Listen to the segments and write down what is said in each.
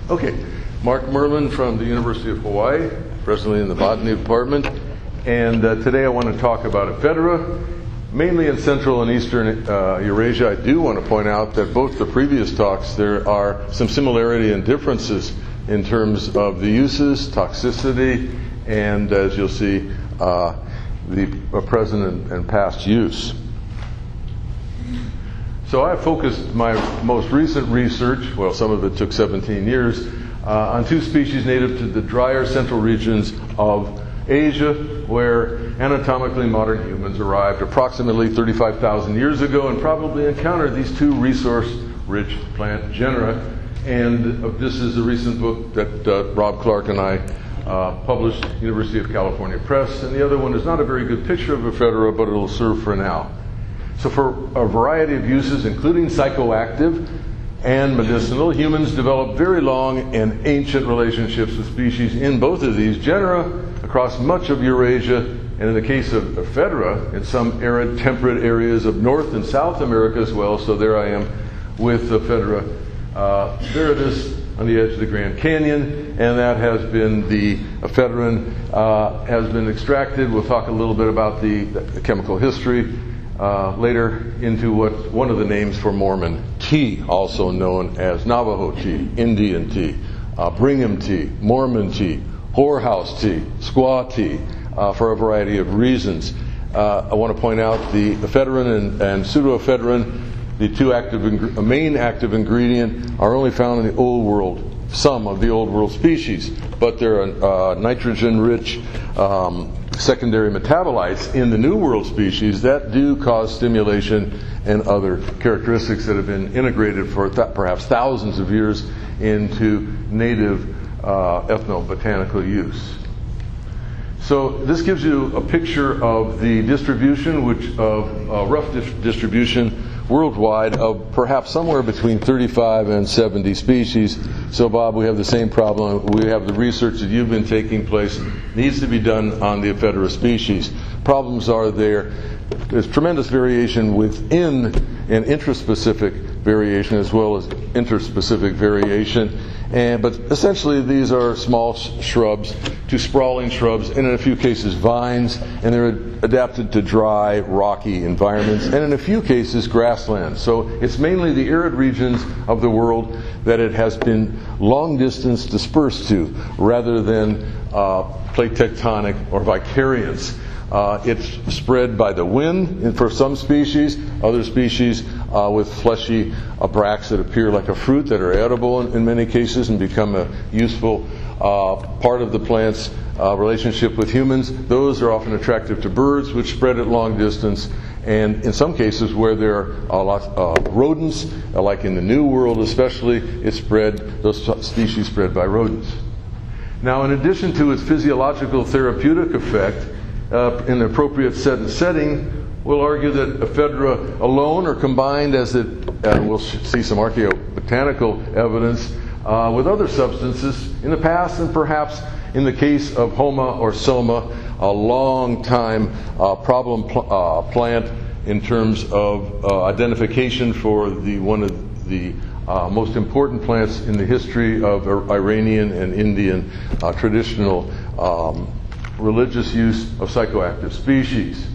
Okay, Mark Merlin from the University of Hawaii, presently in the botany department, and today I want to talk about ephedra, mainly in Central and Eastern Eurasia. I do want to point out that both the previous talks, there are some similarity and differences in terms of the uses, toxicity, and as you'll see, the present and past use. So I focused my most recent research, well, some of it took 17 years, on two species native to the drier central regions of Asia, where anatomically modern humans arrived approximately 35,000 years ago and probably encountered these two resource-rich plant genera. And this is a recent book that Rob Clark and I published, University of California Press, and the other one is not a very good picture of ephedra, but it'll serve for now. So for a variety of uses, including psychoactive and medicinal, humans developed very long and ancient relationships with species in both of these genera across much of Eurasia, and in the case of ephedra, in some arid temperate areas of North and South America as well. So there I am with ephedra viridis on the edge of the Grand Canyon, and that has been the ephedrine has been extracted. We'll talk a little bit about the chemical history later into what one of the names for Mormon tea, also known as Navajo tea, Indian tea, Brigham tea, Mormon tea, whorehouse tea, squaw tea, for a variety of reasons. I want to point out the ephedrine and pseudoephedrine, the two main active ingredient, are only found in the Old World, some of the Old World species, but there are nitrogen-rich secondary metabolites in the New World species that do cause stimulation and other characteristics that have been integrated for perhaps thousands of years into native ethnobotanical use. So this gives you a picture of the distribution, rough distribution worldwide of perhaps somewhere between 35 and 70 species. So Bob, we have the same problem. We have the research that you've been taking place needs to be done on the ephedra species. Problems are there's tremendous variation within an intraspecific variation as well as interspecific variation. But essentially these are small shrubs to sprawling shrubs, and in a few cases vines, and they're adapted to dry, rocky environments, and in a few cases grasslands. So it's mainly the arid regions of the world that it has been long distance dispersed to, rather than plate tectonic or vicariance. It's spread by the wind for some species, other species with fleshy bracts that appear like a fruit that are edible in many cases and become a useful part of the plant's relationship with humans. Those are often attractive to birds, which spread at long distance, and in some cases where there are a lot of rodents, like in the New World especially, those species spread by rodents. Now, in addition to its physiological therapeutic effect, in the appropriate setting, we'll argue that ephedra alone or combined, we'll see some archaeobotanical evidence with other substances in the past, and perhaps in the case of Homa or Soma, a long time problem plant in terms of identification for one of the most important plants in the history of Iranian and Indian traditional religious use of psychoactive species.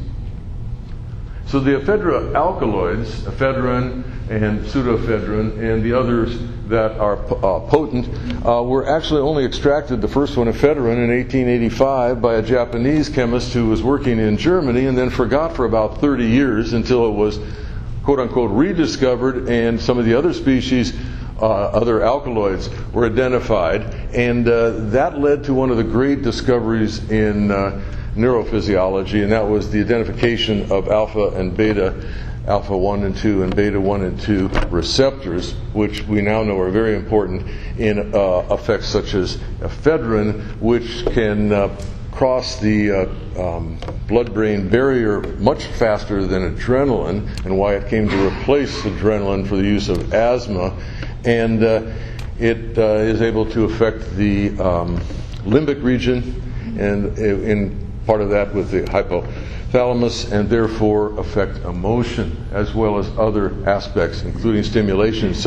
So the ephedra alkaloids, ephedrine and pseudoephedrine, and the others that are potent, were actually only extracted, the first one, ephedrine, in 1885 by a Japanese chemist who was working in Germany and then forgot for about 30 years until it was, quote-unquote, rediscovered, and some of the other species, other alkaloids, were identified, and that led to one of the great discoveries in neurophysiology, and that was the identification of alpha and beta, alpha 1 and 2 and beta 1 and 2 receptors, which we now know are very important in effects such as ephedrine, which can cross the blood-brain barrier much faster than adrenaline, and why it came to replace adrenaline for the use of asthma. And it is able to affect the limbic region, and in part of that with the hypothalamus, and therefore affect emotion as well as other aspects, including stimulation. So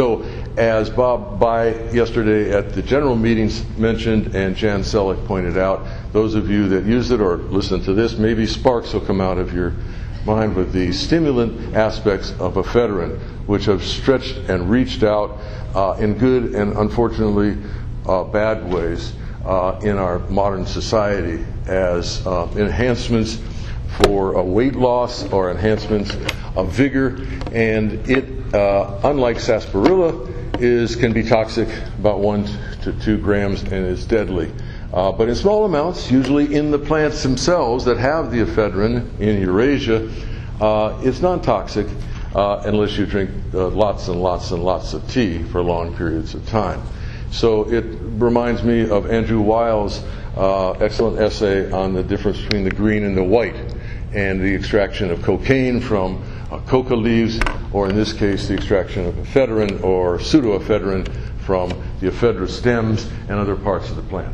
as Bob Bai yesterday at the general meetings mentioned and Jan Selleck pointed out, those of you that use it or listen to this, maybe sparks will come out of your mind with the stimulant aspects of ephedrine, which have stretched and reached out in good and unfortunately bad ways in our modern society as enhancements for weight loss or enhancements of vigor, and it, unlike sarsaparilla, can be toxic, about 1 to 2 grams, and is deadly. But in small amounts, usually in the plants themselves that have the ephedrine in Eurasia, it's non-toxic unless you drink lots and lots and lots of tea for long periods of time. So it reminds me of Andrew Weil's excellent essay on the difference between the green and the white, and the extraction of cocaine from coca leaves, or in this case, the extraction of ephedrine or pseudoephedrine from the ephedra stems and other parts of the plant.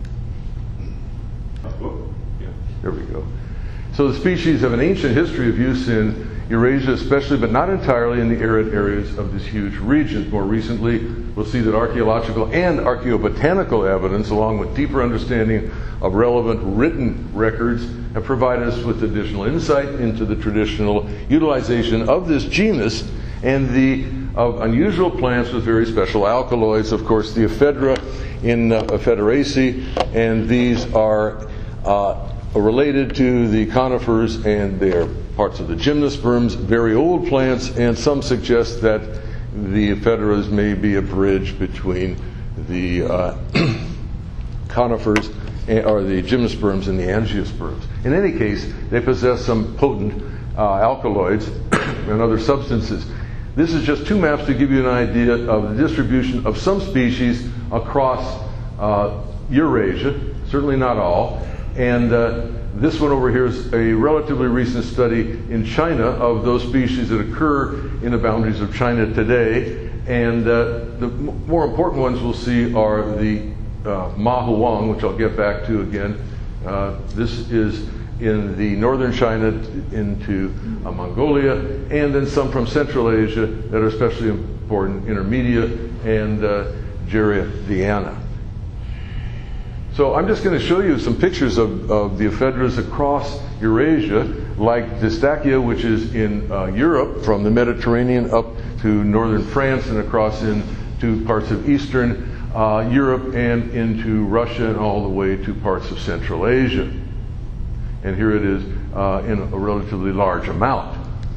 There we go. So the species have an ancient history of use in Eurasia especially, but not entirely in the arid areas of this huge region. More recently, we'll see that archaeological and archaeobotanical evidence, along with deeper understanding of relevant written records, have provided us with additional insight into the traditional utilization of this genus and of unusual plants with very special alkaloids. Of course, the ephedra in Ephederaceae, and these are related to the conifers, and they are parts of the gymnosperms, very old plants, and some suggest that the ephedras may be a bridge between the conifers or the gymnosperms and the angiosperms. In any case, they possess some potent alkaloids and other substances. This is just 2 maps to give you an idea of the distribution of some species across Eurasia, certainly not all. And this one over here is a relatively recent study in China of those species that occur in the boundaries of China today. And the more important ones we'll see are the Ma Huang, which I'll get back to again. This is in the northern China into Mongolia, and then some from Central Asia that are especially important, Intermedia and Gerardiana. So I'm just going to show you some pictures of the ephedras across Eurasia, like Distachia, which is in Europe, from the Mediterranean up to northern France and across into parts of eastern Europe and into Russia and all the way to parts of Central Asia. And here it is in a relatively large amount.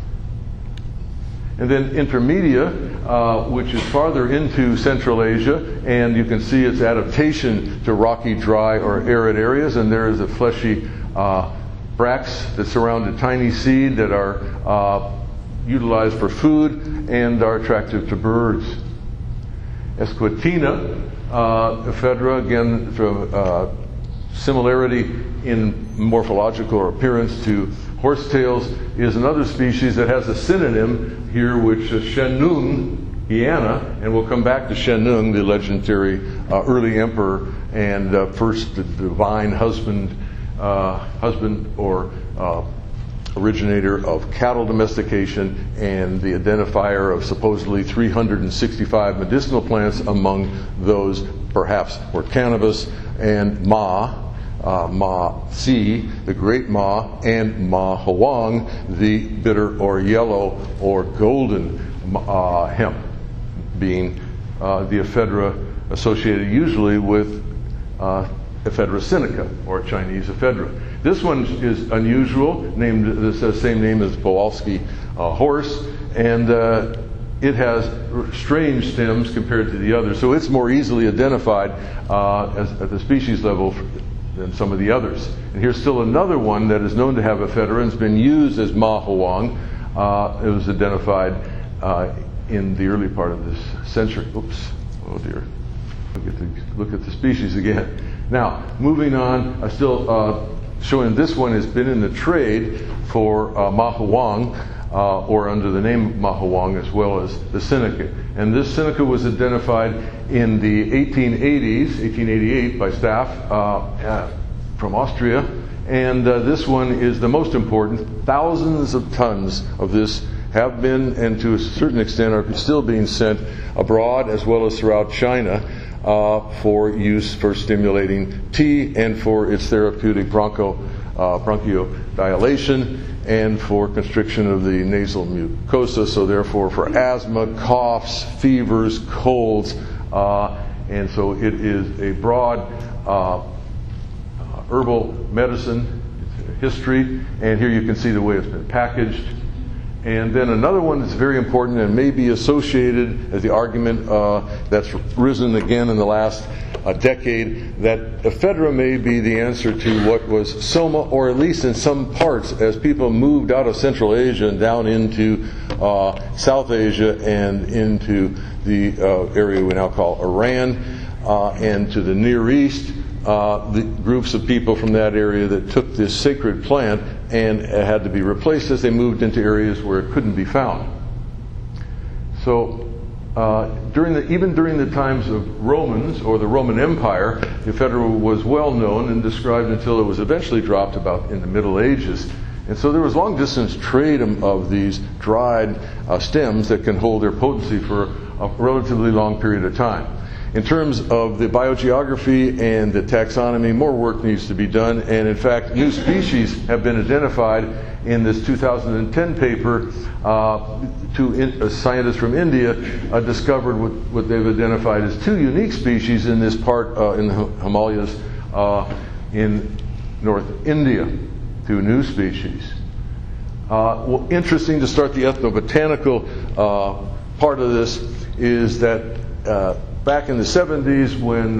And then Intermedia, which is farther into Central Asia, and you can see its adaptation to rocky, dry, or arid areas. And there is a fleshy bracts that surround a tiny seed that are utilized for food and are attractive to birds. Esquitina, ephedra, again, from similarity in morphological appearance to horsetails, is another species that has a synonym here, which is Shennong-iana, and we'll come back to Shennong, the legendary early emperor and first divine husband or originator of cattle domestication, and the identifier of supposedly 365 medicinal plants. Among those, perhaps, were cannabis and Ma-si, the great Ma, and Ma Huang, the bitter or yellow or golden hemp, being the ephedra associated usually with Ephedra sinica, or Chinese ephedra. This one is unusual, named the same name as Kowalski horse, and it has strange stems compared to the others, so it's more easily identified at the species level than some of the others. And here's still another one that is known to have ephedra and has been used as Ma Huang. It was identified in the early part of this century. Oops, oh dear. Look at the species again. Now, moving on, still showing this one has been in the trade for Ma Huang, or under the name Ma Huang, as well as the Sinica. And this Sinica was identified in the 1880s, 1888, by staff from Austria. And this one is the most important. Thousands of tons of this have been, and to a certain extent are still being sent abroad as well as throughout China for use for stimulating tea and for its therapeutic bronchodilation and for constriction of the nasal mucosa, so therefore for asthma, coughs, fevers, colds, and so it is a broad herbal medicine history, and here you can see the way it's been packaged. And then another one that's very important and may be associated as the argument that's risen again in the last decade, that ephedra may be the answer to what was soma, or at least in some parts, as people moved out of Central Asia and down into South Asia and into the area we now call Iran and to the Near East. The groups of people from that area that took this sacred plant and had to be replaced as they moved into areas where it couldn't be found. So even during the times of Romans or the Roman Empire, the ephedra was well known and described until it was eventually dropped about in the Middle Ages. And so there was long distance trade of these dried stems that can hold their potency for a relatively long period of time. In terms of the biogeography and the taxonomy, more work needs to be done, and in fact, new species have been identified in this 2010 paper. Scientists from India discovered what they've identified as two unique species in this part in the Himalayas in North India, two new species. Well, interesting to start the ethnobotanical part of this is that back in the 70s, when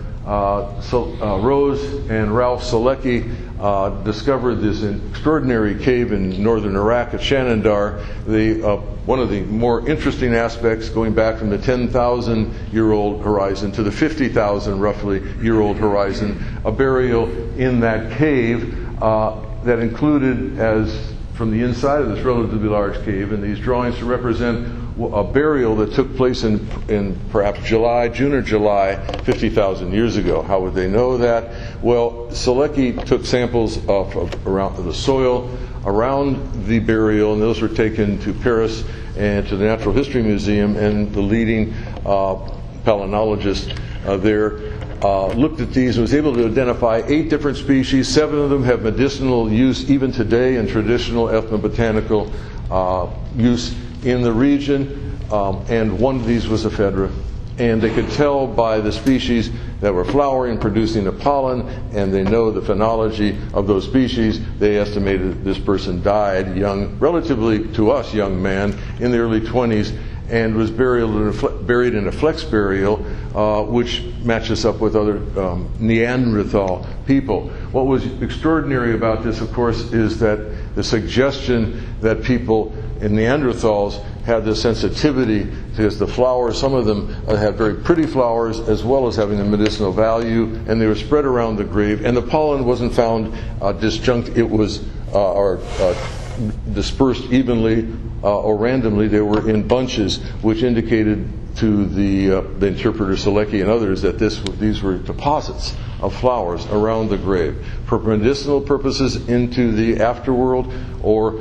Rose and Ralph Selecki discovered this extraordinary cave in northern Iraq at Shanandar, one of the more interesting aspects, going back from the 10,000-year-old horizon to the 50,000 roughly year-old horizon, a burial in that cave that included, as from the inside of this relatively large cave, and these drawings to represent a burial that took place in perhaps June or July 50,000 years ago. How would they know that? Well, Selecki took samples of around the soil around the burial, and those were taken to Paris and to the Natural History Museum, and the leading palynologist there looked at these and was able to identify 8 different species. 7 of them have medicinal use even today in traditional ethnobotanical use in the region, and one of these was ephedra. And they could tell by the species that were flowering, producing the pollen, and they know the phenology of those species. They estimated this person died young, relatively to us young man, in the early 20s, and was buried in a flex burial, which matches up with other Neanderthal people. What was extraordinary about this, of course, is that the suggestion that people in Neanderthals had this sensitivity, because the flowers, some of them had very pretty flowers as well as having a medicinal value, and they were spread around the grave, and the pollen wasn't found disjunct, it was dispersed evenly or randomly. They were in bunches, which indicated to the interpreter Selecki and others that these were deposits of flowers around the grave for medicinal purposes into the afterworld, or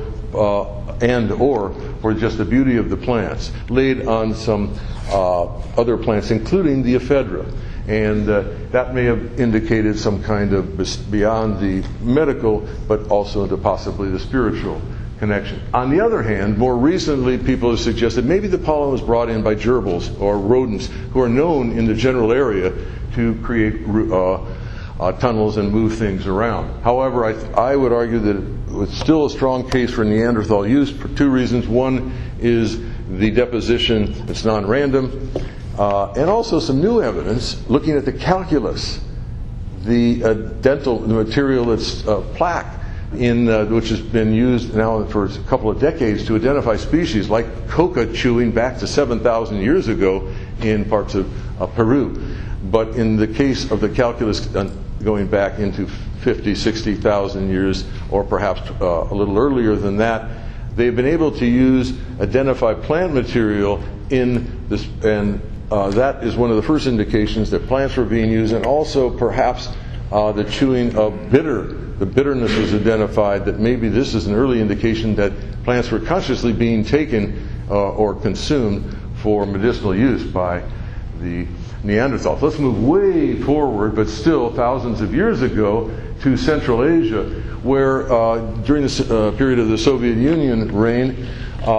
for just the beauty of the plants, laid on some other plants, including the ephedra. And that may have indicated some kind of beyond the medical, but also into possibly the spiritual connection. On the other hand, more recently, people have suggested maybe the pollen was brought in by gerbils or rodents who are known in the general area to create tunnels and move things around. However, I would argue that it's still a strong case for Neanderthal use for 2 reasons. One is the deposition, it's non-random, and also some new evidence looking at the calculus, the material that's plaque, which has been used now for a couple of decades to identify species like coca chewing back to 7,000 years ago in parts of Peru. But in the case of the calculus going back into 50, 60,000 years, or perhaps a little earlier than that, they've been able to identify plant material in this, and that is one of the first indications that plants were being used, and also perhaps the chewing of bitter. The bitterness was identified that maybe this is an early indication that plants were consciously being taken or consumed for medicinal use by the Neanderthals. Let's move way forward, but still thousands of years ago, to Central Asia, where during the period of the Soviet Union reign,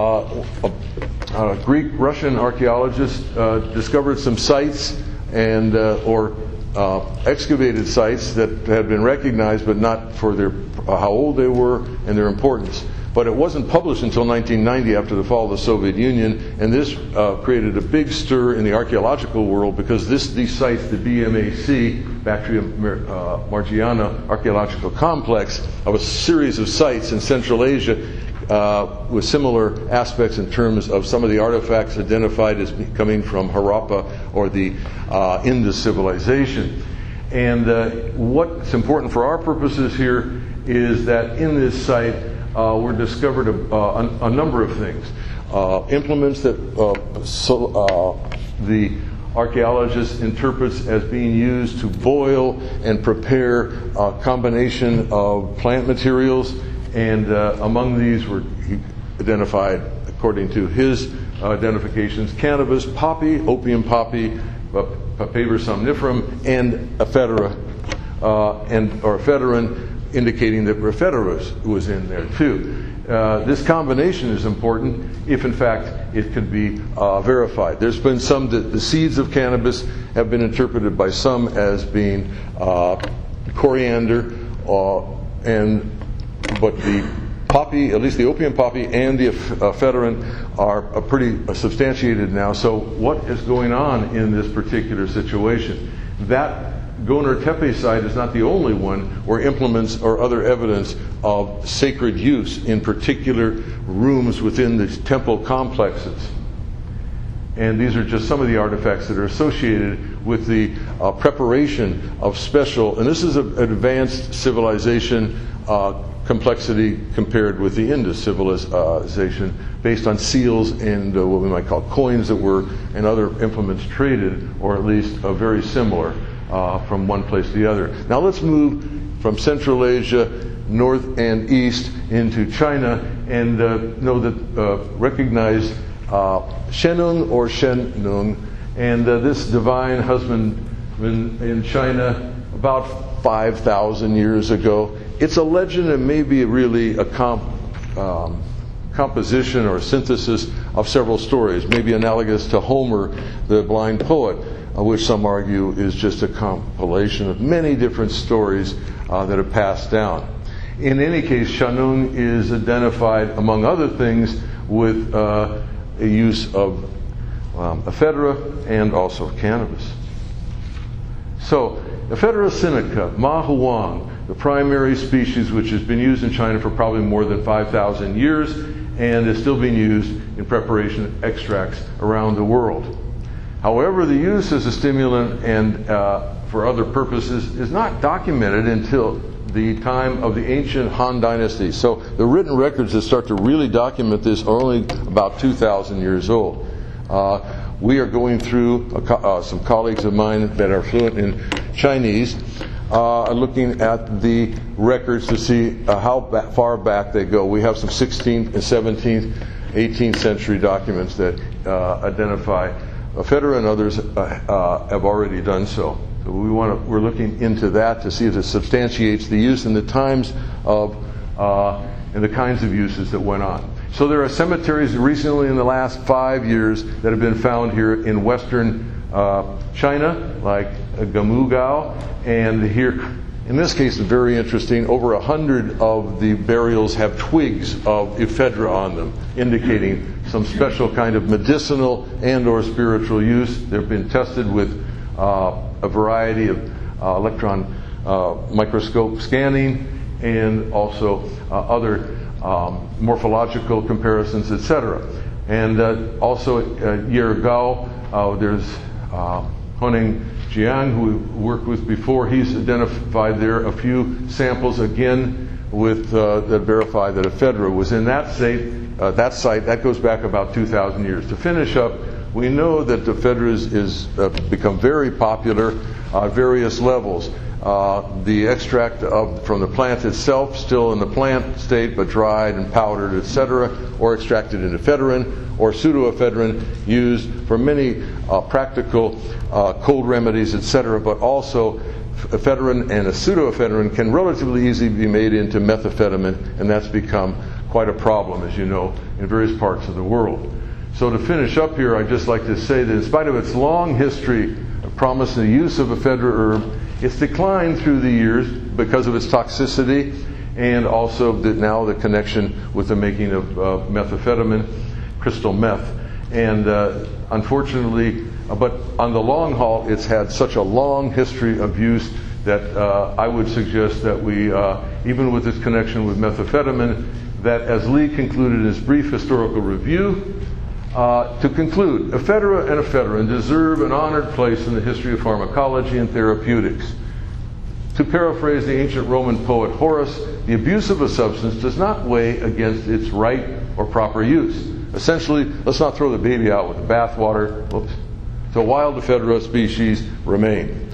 Greek-Russian archaeologists discovered some sites and or excavated sites that had been recognized, but not for their how old they were and their importance. But it wasn't published until 1990, after the fall of the Soviet Union, and this created a big stir in the archaeological world, because these sites, the BMAC, Bactria Margiana Archaeological Complex, of a series of sites in Central Asia with similar aspects in terms of some of the artifacts identified as coming from Harappa or the Indus civilization. And what's important for our purposes here is that in this site were discovered a number of things. Implements that the archaeologist interprets as being used to boil and prepare a combination of plant materials, and among these were identified, according to his identifications, cannabis, poppy, opium poppy, Papaver somniferum, and ephedra, or ephedrine, indicating that ephedra was in there too. This combination is important if, in fact, it can be verified. There's been some that the seeds of cannabis have been interpreted by some as being coriander, but the poppy, at least the opium poppy and the ephedrine, are pretty substantiated now. So what is going on in this particular situation? That Gonur Tepe site is not the only one where implements or other evidence of sacred use in particular rooms within the temple complexes. And these are just some of the artifacts that are associated with the preparation of special, and this is an advanced civilization complexity compared with the Indus civilization, based on seals and what we might call coins that were, and other implements traded, or at least very similar from one place to the other. Now let's move from Central Asia north and east into China, and recognize Shennong or Shennong, and this divine husbandman in China about 5,000 years ago. It's a legend, and maybe really a composition or synthesis of several stories, maybe analogous to Homer, the blind poet, which some argue is just a compilation of many different stories that have passed down. In any case, Shennong is identified, among other things, with a use of ephedra and also cannabis. So, Ephedra sinica, Ma Huang, the primary species which has been used in China for probably more than 5,000 years and is still being used in preparation of extracts around the world. However, the use as a stimulant and for other purposes is not documented until the time of the ancient Han Dynasty. So the written records that start to really document this are only about 2,000 years old. We are going through, some colleagues of mine that are fluent in Chinese, looking at the records to see how far back they go. We have some 16th and 17th, 18th century documents that identify ephedra, and others have already done so. So we're looking into that to see if it substantiates the use and the times of and the kinds of uses that went on. So there are cemeteries recently in the last 5 years that have been found here in western China, like Gamugao, and here, in this case, it's very interesting, over 100 of the burials have twigs of ephedra on them, indicating some special kind of medicinal and or spiritual use. They've been tested with a variety of electron microscope scanning, and also other morphological comparisons, etc. And also Yergao, there's Honing Jiang, who we worked with before. He's identified there a few samples, again, with that verify that ephedra was in that site. That goes back about 2,000 years. To finish up, we know that ephedra is become very popular at various levels. the extract from the plant itself, still in the plant state but dried and powdered, etc., or extracted into ephedrine or pseudoephedrine, used for many practical cold remedies, etc., but also ephedrine and a pseudoephedrine can relatively easily be made into methamphetamine, and that's become quite a problem, as you know, in various parts of the world. So to finish up here, I'd just like to say that in spite of its long history of promising the use of ephedra herb, it's declined through the years because of its toxicity and also now the connection with the making of methamphetamine, crystal meth. And unfortunately, but on the long haul, it's had such a long history of use that I would suggest that we, even with its connection with methamphetamine, that as Lee concluded in his brief historical review, to conclude, ephedra and ephedrine deserve an honored place in the history of pharmacology and therapeutics. To paraphrase the ancient Roman poet Horace, the abuse of a substance does not weigh against its right or proper use. Essentially, let's not throw the baby out with the bathwater. Oops. So wild ephedra species remain.